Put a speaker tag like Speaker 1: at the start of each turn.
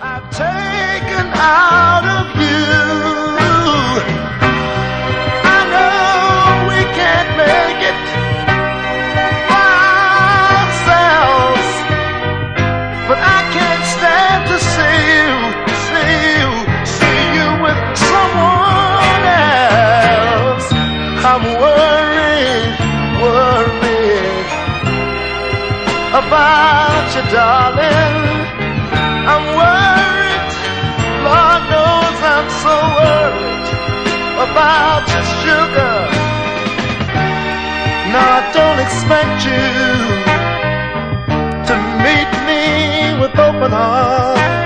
Speaker 1: I've taken out of you. I know we can't make it for ourselves, but I can't stand to see you with someone else. I'm worried about you, darling. I'm worried, Lord knows I'm so worried about you, sugar. Now I don't expect you to meet me with open arms.